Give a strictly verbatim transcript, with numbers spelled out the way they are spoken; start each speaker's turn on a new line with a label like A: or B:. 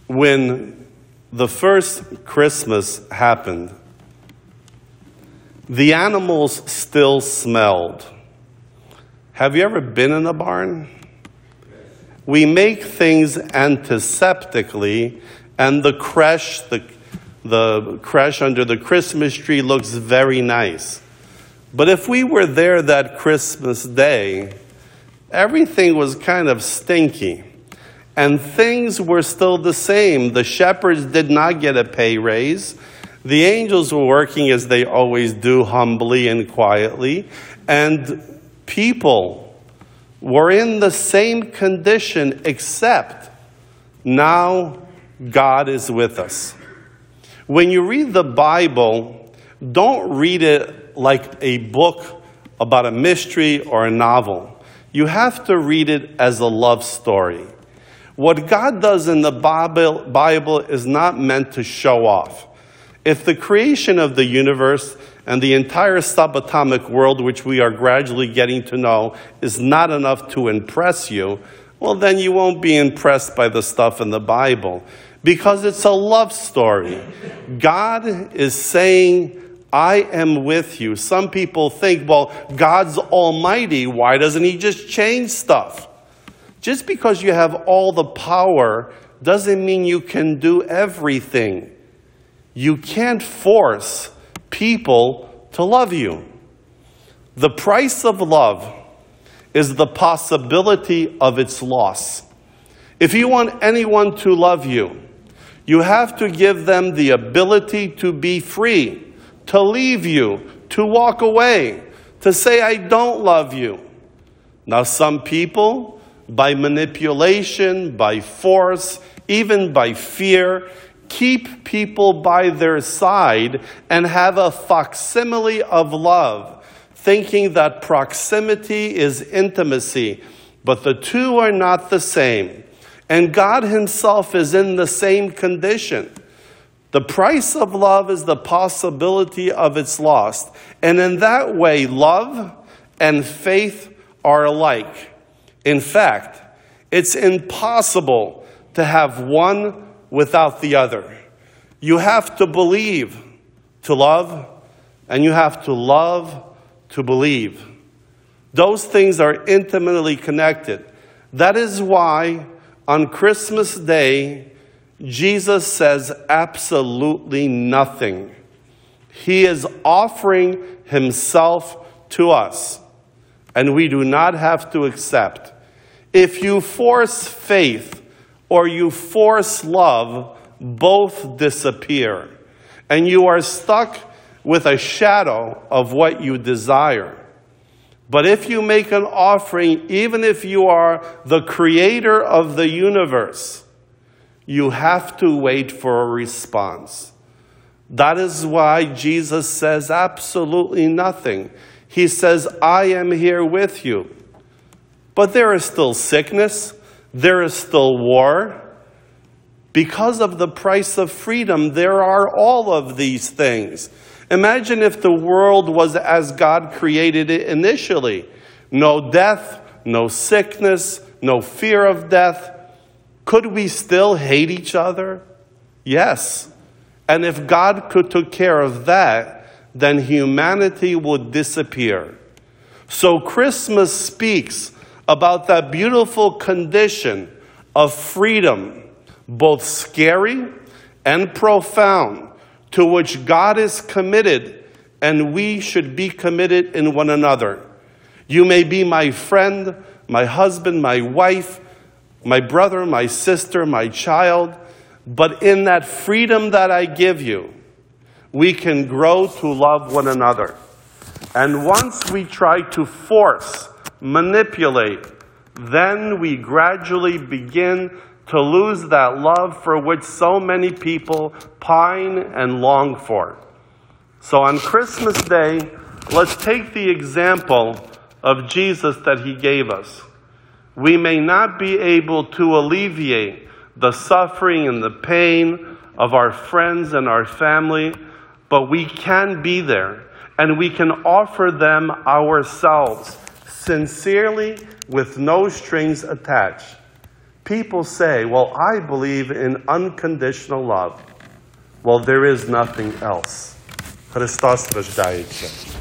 A: when the first Christmas happened, the animals still smelled. Have you ever been in a barn? We make things antiseptically, and the creche, the, the creche under the Christmas tree looks very nice. But if we were there that Christmas day, everything was kind of stinky. And things were still the same. The shepherds did not get a pay raise. The angels were working as they always do, humbly and quietly. And people were in the same condition, except now God is with us. When you read the Bible, don't read it like a book about a mystery or a novel. You have to read it as a love story. What God does in the Bible, Bible is not meant to show off. If the creation of the universe and the entire subatomic world, which we are gradually getting to know, is not enough to impress you, well, then you won't be impressed by the stuff in the Bible, because it's a love story. God is saying, I am with you. Some people think, well, God's almighty. Why doesn't he just change stuff? Just because you have all the power doesn't mean you can do everything. You can't force people to love you. The price of love is the possibility of its loss. If you want anyone to love you, you have to give them the ability to be free, to leave you, to walk away, to say, I don't love you. Now, some people, by manipulation, by force, even by fear, keep people by their side and have a facsimile of love, thinking that proximity is intimacy. But the two are not the same. And God himself is in the same condition. The price of love is the possibility of its loss. And in that way, love and faith are alike. In fact, it's impossible to have one without the other. You have to believe to love, and you have to love to believe. Those things are intimately connected. That is why on Christmas Day, Jesus says absolutely nothing. He is offering himself to us, and we do not have to accept. If you force faith or you force love, both disappear, and you are stuck with a shadow of what you desire. But if you make an offering, even if you are the creator of the universe, you have to wait for a response. That is why Jesus says absolutely nothing. He says, I am here with you. But there is still sickness. There is still war. Because of the price of freedom, there are all of these things. Imagine if the world was as God created it initially. No death, no sickness, no fear of death. Could we still hate each other? Yes. And if God could take care of that, then humanity would disappear. So Christmas speaks about that beautiful condition of freedom, both scary and profound, to which God is committed, and we should be committed in one another. You may be my friend, my husband, my wife, my brother, my sister, my child, but in that freedom that I give you, we can grow to love one another. And once we try to force, manipulate, then we gradually begin to lose that love for which so many people pine and long for. So on Christmas Day, let's take the example of Jesus that he gave us. We may not be able to alleviate the suffering and the pain of our friends and our family, but we can be there, and we can offer them ourselves sincerely with no strings attached. People say, well, I believe in unconditional love. Well, there is nothing else. Христос рождається.